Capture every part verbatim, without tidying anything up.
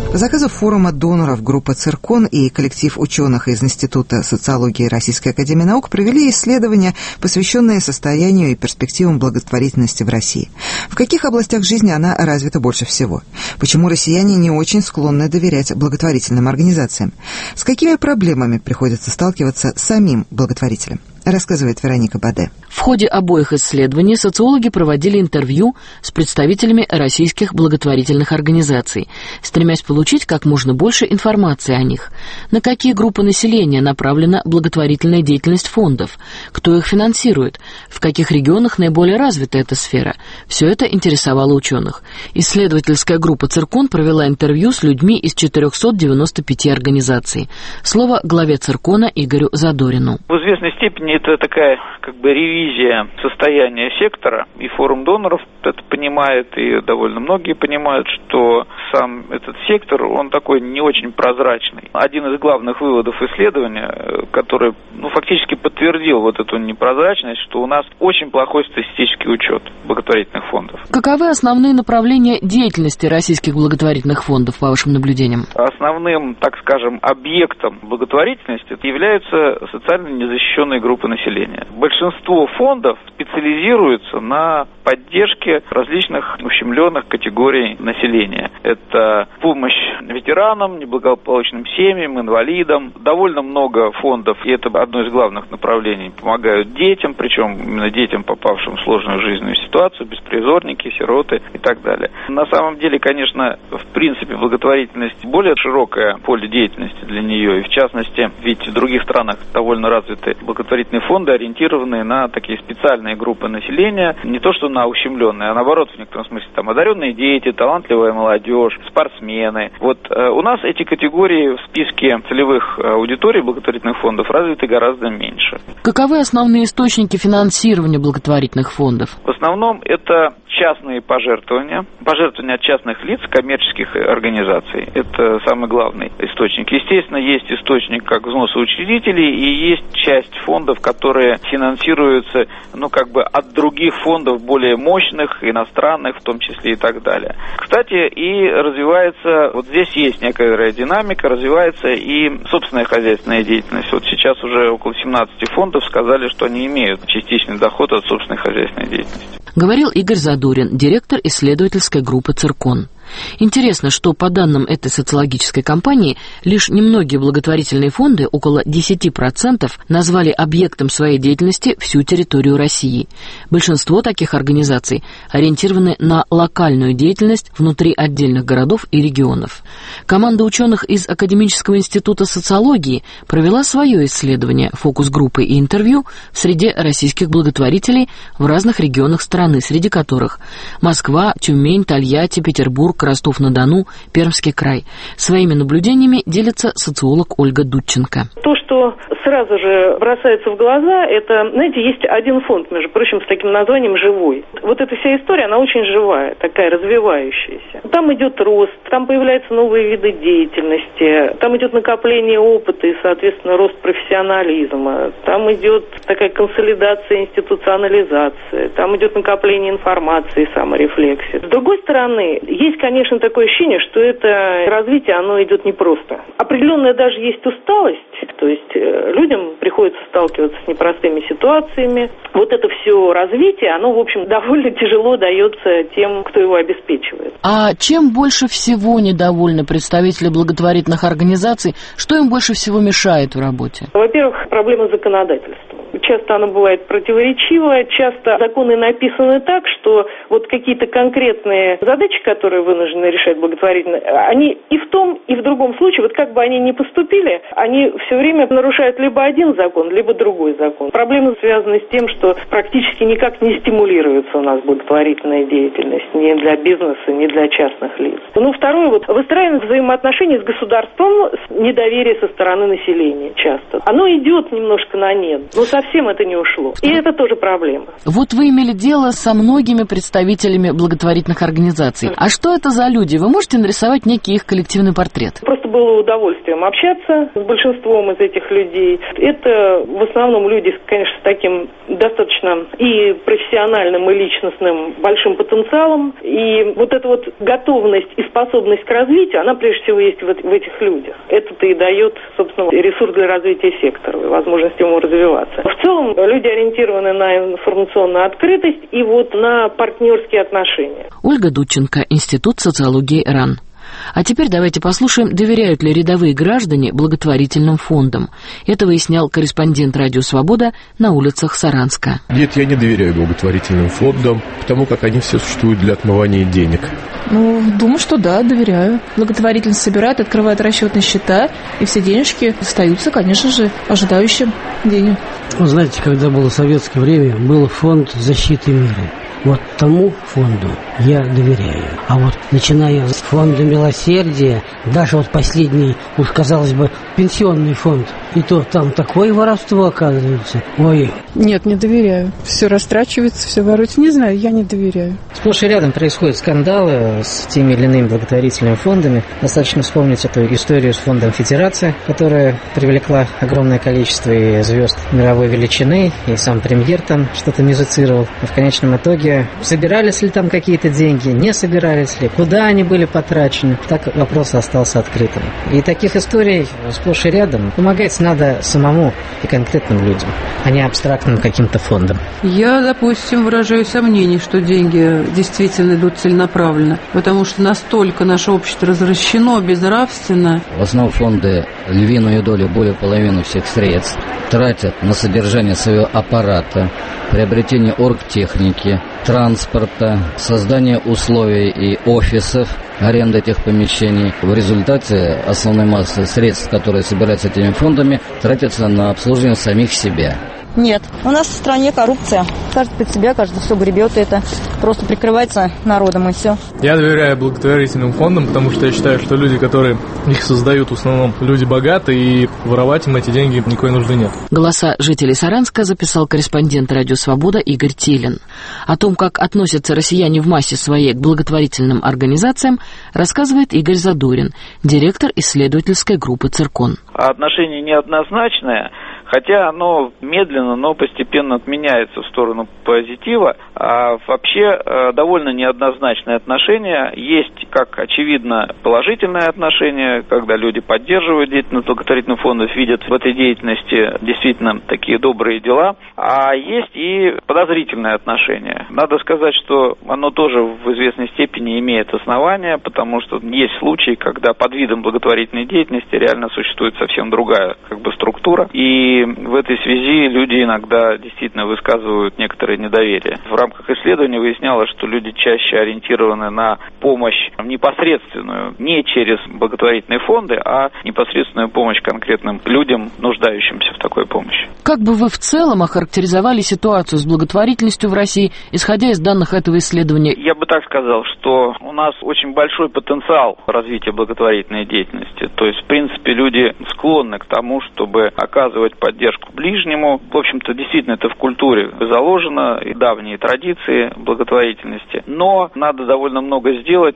По заказу форума доноров группа «Циркон» и коллектив ученых из Института социологии Российской академии наук провели исследования, посвященные состоянию и перспективам благотворительности в России. В каких областях жизни она развита больше всего? Почему россияне не очень склонны доверять благотворительным организациям? С какими проблемами приходится сталкиваться самим благотворителям? Рассказывает Вероника Баде. В ходе обоих исследований социологи проводили интервью с представителями российских благотворительных организаций, стремясь получить как можно больше информации о них. На какие группы населения направлена благотворительная деятельность фондов, кто их финансирует, в каких регионах наиболее развита эта сфера. Все это интересовало ученых. Исследовательская группа «Циркон» провела интервью с людьми из четырехсот девяноста пяти организаций. Слово главе «Циркона» Игорю Задорину. В известной степени это такая как бы ревизия состояния сектора, и форум доноров это понимает, и довольно многие понимают, что сам этот сектор, он такой не очень прозрачный. Один из главных выводов исследования, который ну, фактически подтвердил вот эту непрозрачность, что у нас очень плохой статистический учет благотворительных фондов. Каковы основные направления деятельности российских благотворительных фондов, по вашим наблюдениям? Основным, так скажем, объектом благотворительности являются социально незащищенные группы населения. Большинство фондов специализируются на поддержке различных ущемленных категорий населения. Это помощь ветеранам, неблагополучным семьям, инвалидам. Довольно много фондов, и это одно из главных направлений, помогают детям, причем именно детям, попавшим в сложную жизненную ситуацию, беспризорники, сироты и так далее. На самом деле, конечно, в принципе, благотворительность более широкое поле деятельности для нее, и в частности, ведь в других странах довольно развиты благотворительные фонды, ориентированные на такие специальные группы населения, не то что на ущемленные, а наоборот, в некотором смысле, там, одаренные дети, талантливая молодежь, спортсмены. Вот э, у нас эти категории в списке целевых аудиторий благотворительных фондов развиты гораздо меньше. Каковы основные источники финансирования благотворительных фондов? В основном это частные пожертвования, пожертвования от частных лиц, коммерческих организаций. Это самый главный источник. Естественно, есть источник как взносы учредителей, и есть часть фондов, которые финансируются, ну, как бы от других фондов более мощных, иностранных в том числе и так далее. Кстати, и развивается, вот здесь есть некая динамика, развивается и собственная хозяйственная деятельность. Вот сейчас уже около семнадцати фондов сказали, что они имеют частичный доход от собственной хозяйственной деятельности. Говорил Игорь Задорин, директор исследовательской группы «Циркон». Интересно, что по данным этой социологической кампании, лишь немногие благотворительные фонды, около десяти процентов, назвали объектом своей деятельности всю территорию России. Большинство таких организаций ориентированы на локальную деятельность внутри отдельных городов и регионов. Команда ученых из Академического института социологии провела свое исследование, фокус-группы и интервью в среде российских благотворителей в разных регионах страны, среди которых Москва, Тюмень, Тольятти, Петербург, Ростов-на-Дону, Пермский край. Своими наблюдениями делится социолог Ольга Дудченко. То, что сразу же бросается в глаза, это, знаете, есть один фонд, между прочим, с таким названием «Живой». Вот эта вся история, она очень живая, такая развивающаяся. Там идет рост, там появляются новые виды деятельности, там идет накопление опыта и, соответственно, рост профессионализма, там идет такая консолидация, институционализация, там идет накопление информации, саморефлексия. С другой стороны, есть, конечно, такое ощущение, что это развитие, оно идет непросто. Определенная даже есть усталость, то есть людям приходится сталкиваться с непростыми ситуациями. Вот это все развитие, оно, в общем, довольно тяжело дается тем, кто его обеспечивает. А чем больше всего недовольны представители благотворительных организаций? Что им больше всего мешает в работе? Во-первых, проблема законодательства. Часто оно бывает противоречиво, часто законы написаны так, что вот какие-то конкретные задачи, которые вынуждены решать благотворительные, они и в том, и в другом случае, вот как бы они ни поступили, они все время нарушают либо один закон, либо другой закон. Проблемы связаны с тем, что практически никак не стимулируется у нас благотворительная деятельность ни для бизнеса, ни для частных лиц. Ну, второе, вот выстраивание взаимоотношений с государством, с недоверие со стороны населения часто. Оно идет немножко на нет, но совсем совсем это не ушло. И это тоже проблема. Вот вы имели дело со многими представителями благотворительных организаций. А что это за люди? Вы можете нарисовать некий их коллективный портрет? Просто было удовольствием общаться с большинством из этих людей. Это в основном люди, конечно, с таким достаточно и профессиональным, и личностным большим потенциалом. И вот эта вот готовность и способность к развитию, она прежде всего есть в, в этих людях. Это-то и дает, собственно, ресурс для развития сектора, возможность ему развиваться. В целом, люди ориентированы на информационную открытость и вот на партнерские отношения. Ольга Дудченко, Институт социологии РАН. А теперь давайте послушаем, доверяют ли рядовые граждане благотворительным фондам. Это выяснял корреспондент «Радио Свобода» на улицах Саранска. Нет, я не доверяю благотворительным фондам, потому как они все существуют для отмывания денег. Ну, думаю, что да, доверяю. Благотворительность собирают, открывают расчетные счета, и все денежки остаются, конечно же, ожидающим денег. Вы знаете, когда было советское время, был фонд защиты мира. Вот тому фонду я доверяю. А вот начиная с фонда милосердия, даже вот последний, уж казалось бы, пенсионный фонд, и то там такое воровство оказывается. Ой. Нет, не доверяю. Все растрачивается, все воруется. Не знаю, я не доверяю. Сплошь и рядом происходят скандалы с теми или иными благотворительными фондами. Достаточно вспомнить эту историю с фондом «Федерация», которая привлекла огромное количество и звезд мировой величины, и сам премьер там что-то музицировал. И в конечном итоге собирались ли там какие-то деньги, не собирались ли, куда они были потрачены. Так вопрос остался открытым. И таких историй сплошь и рядом. Помогать надо самому и конкретным людям, а не абстрактным каким-то фондам. Я, допустим, выражаю сомнение, что деньги действительно идут целенаправленно, потому что настолько наше общество развращено, безнравственно. В основном фонды львиную долю, более половины всех средств тратят на содержание своего аппарата, приобретение оргтехники, транспорта, создание условий и офисов, аренда этих помещений. В результате основной масса средств, которые собираются этими фондами, тратятся на обслуживание самих себя. Нет, у нас в стране коррупция. Каждый под себя, каждый все гребет, и это просто прикрывается народом, и все. Я доверяю благотворительным фондам, потому что я считаю, что люди, которые их создают, в основном люди богатые, и воровать им эти деньги никакой нужды нет. Голоса жителей Саранска записал корреспондент «Радио Свобода» Игорь Телин. О том, как относятся россияне в массе своей к благотворительным организациям, рассказывает Игорь Задорин, директор исследовательской группы «Циркон». Отношение неоднозначное, хотя оно медленно, но постепенно отменяется в сторону позитива. А вообще довольно неоднозначное отношение. Есть, как очевидно, положительное отношение, когда люди поддерживают деятельность благотворительных фондов, видят в этой деятельности действительно такие добрые дела. А есть и подозрительное отношение. Надо сказать, что оно тоже в известной степени имеет основания, потому что есть случаи, когда под видом благотворительной деятельности реально существует совсем другая как бы структура. И в этой связи люди иногда действительно высказывают некоторое недоверие. В рамках исследования выяснялось, что люди чаще ориентированы на помощь непосредственную, не через благотворительные фонды, а непосредственную помощь конкретным людям, нуждающимся в такой помощи. Как бы вы в целом охарактеризовали ситуацию с благотворительностью в России, исходя из данных этого исследования? Я бы так сказал, что у нас очень большой потенциал развития благотворительной деятельности. То есть, в принципе, люди склонны к тому, чтобы оказывать поддержку ближнему. В общем-то, действительно, это в культуре заложено, и давние традиции благотворительности. Но надо довольно много сделать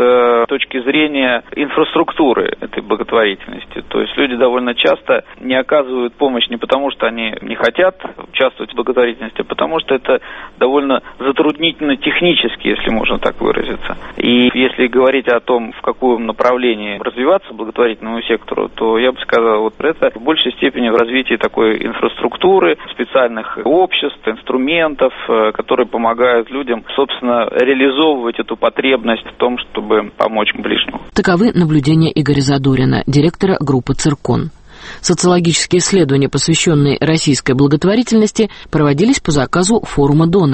с точки зрения инфраструктуры этой благотворительности. То есть люди довольно часто не оказывают помощь не потому, что они не хотят участвовать в благотворительности, а потому что это довольно затруднительно технически, если можно так выразиться. И если говорить о том, в каком направлении развиваться благотворительному сектору, то я бы сказал, вот это в большей степени в развитии такой инфраструктуры, специальных обществ, инструментов, которые помогают людям, собственно, реализовывать эту потребность в том, чтобы помочь ближнему. Таковы наблюдения Игоря Задорина, директора группы «Циркон». Социологические исследования, посвященные российской благотворительности, проводились по заказу форума доноров.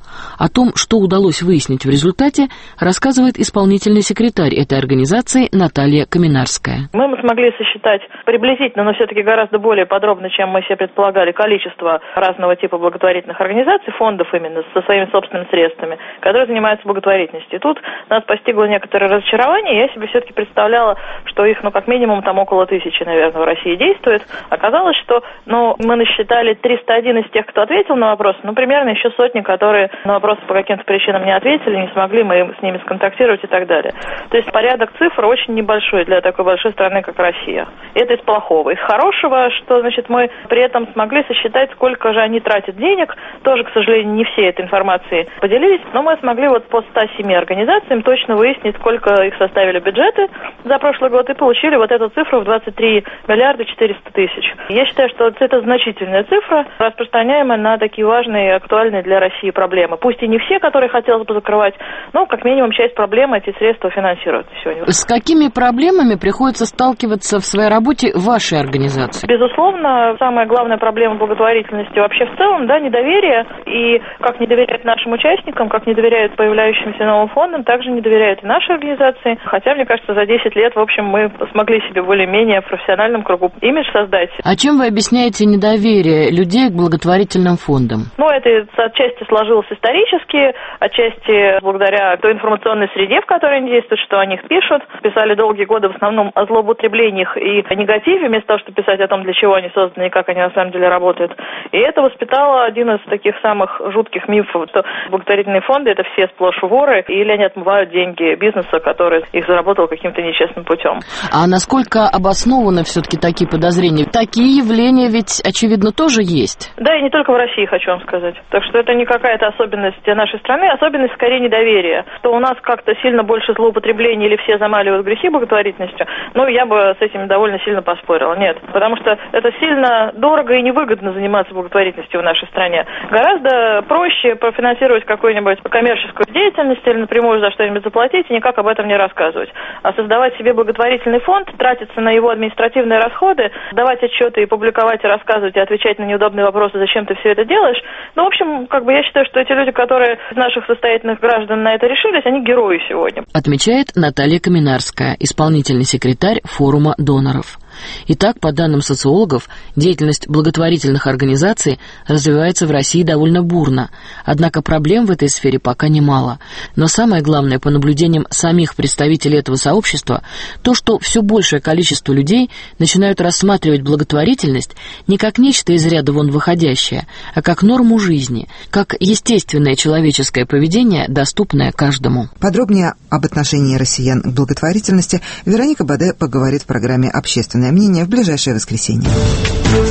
О том, что удалось выяснить в результате, рассказывает исполнительный секретарь этой организации Наталья Каминарская. Мы смогли сосчитать приблизительно, но все-таки гораздо более подробно, чем мы себе предполагали, количество разного типа благотворительных организаций, фондов именно со своими собственными средствами, которые занимаются благотворительностью. И тут нас постигло некоторое разочарование. Я себе все-таки представляла, что их, ну, как минимум, там около тысячи, наверное, в России действует. Оказалось, что, ну, мы насчитали триста один из тех, кто ответил на вопрос, ну, примерно еще сотни, которые на вопросы по каким-то причинам не ответили, не смогли мы с ними сконтактировать и так далее. То есть порядок цифр очень небольшой для такой большой страны, как Россия. Это из плохого. Из хорошего, что, значит, мы при этом смогли сосчитать, сколько же они тратят денег. Тоже, к сожалению, не все этой информацией поделились, но мы смогли вот по ста семи организациям точно выяснить, сколько их составили бюджеты за прошлый год, и получили вот эту цифру в двадцать три миллиарда четыреста тысяч. Я считаю, что это значительная цифра, распространяемая на такие важные и актуальные для России проблемы. Пусть и не все, которые хотелось бы закрывать, но как минимум часть проблемы эти средства финансируют сегодня. С какими проблемами приходится сталкиваться в своей работе вашей организации? Безусловно, самая главная проблема благотворительности вообще в целом, да, недоверие. И как не доверяют нашим участникам, как не доверяют появляющимся новым фондам, также не доверяют и нашей организации. Хотя, мне кажется, за десять лет, в общем, мы смогли себе более-менее в профессиональном кругу имидж создать. А чем вы объясняете недоверие людей к благотворительным фондам? Ну, это отчасти сложилось исторически, отчасти благодаря той информационной среде, в которой они действуют, что о них пишут. Писали долгие годы в основном о злоупотреблениях и о негативе, вместо того, чтобы писать о том, для чего они созданы и как они на самом деле работают. И это воспитало один из таких самых жутких мифов, что благотворительные фонды — это все сплошь воры, или они отмывают деньги бизнеса, который их заработал каким-то нечестным путем. А насколько обоснованы все-таки такие подозрения? Такие явления ведь, очевидно, тоже есть. Да, и не только в России, хочу вам сказать. Так что это не какая-то особенность нашей страны, особенность скорее недоверия. Что у нас как-то сильно больше злоупотреблений или все замаливают грехи благотворительностью, ну, я бы с этим довольно сильно поспорила. Нет, потому что это сильно дорого и невыгодно заниматься благотворительностью в нашей стране. Гораздо проще профинансировать какую-нибудь коммерческую деятельность или напрямую за что-нибудь заплатить и никак об этом не рассказывать. А создавать себе благотворительный фонд, тратиться на его административные расходы, давать отчеты и публиковать, и рассказывать, и отвечать на неудобные вопросы, зачем ты все это делаешь. Ну, в общем, как бы я считаю, что эти люди, которые из наших состоятельных граждан на это решились, они герои сегодня. Отмечает Наталья Каминарская, исполнительный секретарь форума доноров. Итак, по данным социологов, деятельность благотворительных организаций развивается в России довольно бурно, однако проблем в этой сфере пока немало. Но самое главное, по наблюдениям самих представителей этого сообщества, то, что все большее количество людей начинают рассматривать благотворительность не как нечто из ряда вон выходящее, а как норму жизни, как естественное человеческое поведение, доступное каждому. Подробнее об отношении россиян к благотворительности Вероника Баде поговорит в программе «Общественное мнение» в ближайшее воскресенье.